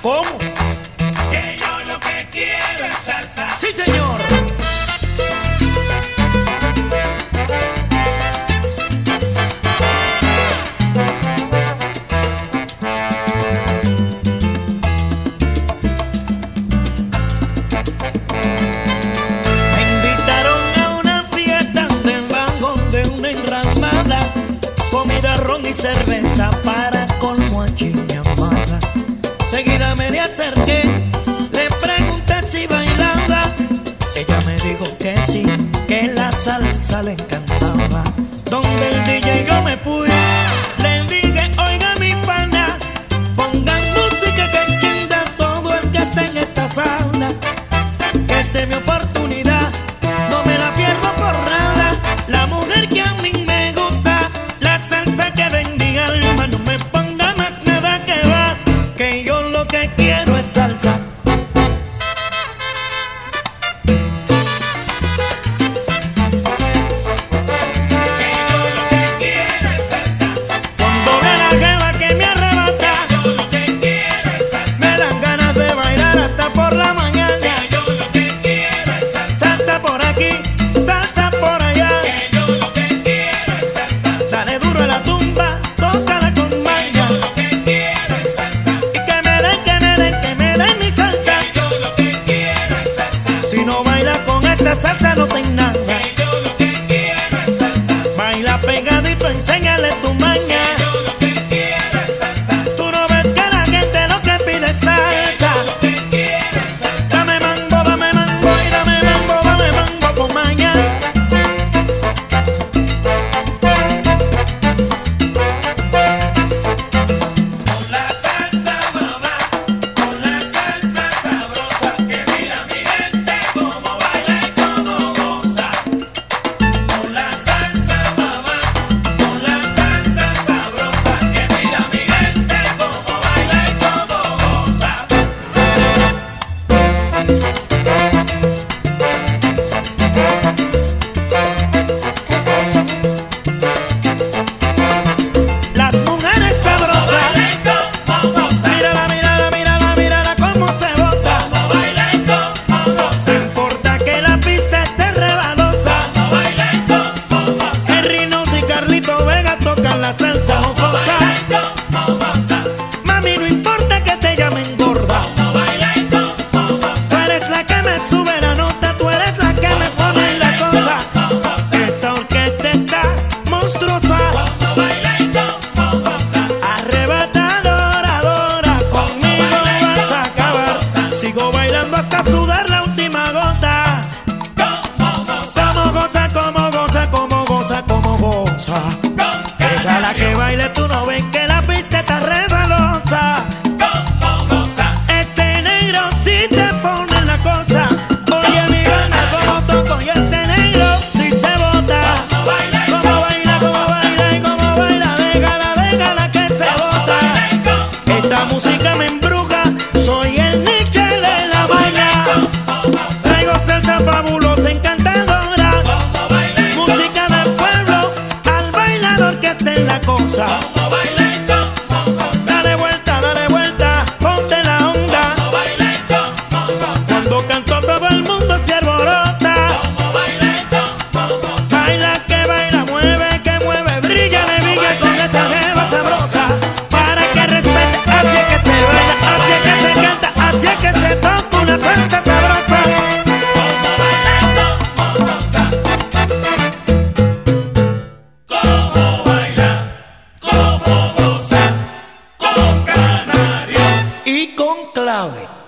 ¿Cómo? Que yo lo que quiero es salsa. Sí, señor. Me invitaron a una fiesta de vagón de una enramada, comida, ron y cerveza para colmo allí mi amada. Seguida me le acerqué, le pregunté si bailaba. Ella me dijo que sí, que la salsa le encantaba. Donde el DJ yo me fui, le dije, oiga mi pana, pongan música que encienda todo el que esté en esta sala. Que esta es mi oportunidad, no me la pierdo por nada. La mujer que a mí me gusta, la salsa que bendiga alma. No me ponga más nada que va, que yo lo que quiero es salsa. Salsa no ten nada. Que yo lo que quiero es salsa. Baila pegadito, enséñale tu maña. Que yo lo que quiero es salsa. Tú no ves que la gente lo que pide es salsa. Que yo lo que quiero es salsa. Dame mambo y dame mambo con maña. Con la salsa mamá, con la salsa sabrosa, que mira mi gente como baila y como goza. Con la salsa mamá, con la salsa sabrosa, que mira mi gente como baila y como goza. Las mujeres sabrosas, mírala cómo se bota. Como baila y como No goza. importa que la pista esté rebalosa. Como baila y como goza. El Rinos y Carlito Vega tocan la salsa Como jocosa. baila y como goza. Mami, no importa que te llamen gorda. Como baila y como Tú goza. eres la que me sube la nota, tú eres la que me pone la cosa. Esta orquesta está monstruosa, Como baila y como goza. arrebatadora, adora. Conmigo vas a acabar. Sigo bailando hasta sudar la última gota. Como goza. Como goza, como goza, como goza, como goza. Con Déjala que baile, tú no ves que la pista está rebalosa. como goza. Este negro si te pone la cosa. Oye mi gana como toco y este negro si se bota. Como baila y Como baila y como baila, déjala que se bota. Esta música me embruja, soy el Nietzsche de la baila. Traigo salsa fabulosa, encantadora. Como baila y Música del pueblo, al bailador que esté en la cosa. como baila y como goza. Dale vuelta, ponte la onda. Como baila y como goza. Cuando canto todo el mundo se alborota. Como baila y como goza. Baila que baila, que mueve, brilla de viga con esa jeva sabrosa. Para que respete, así es que se baila, así es que se canta, así es que se toca una salsa sabrosa. Como baila y como goza. Como baila, como goza. Con canario. Y con clave.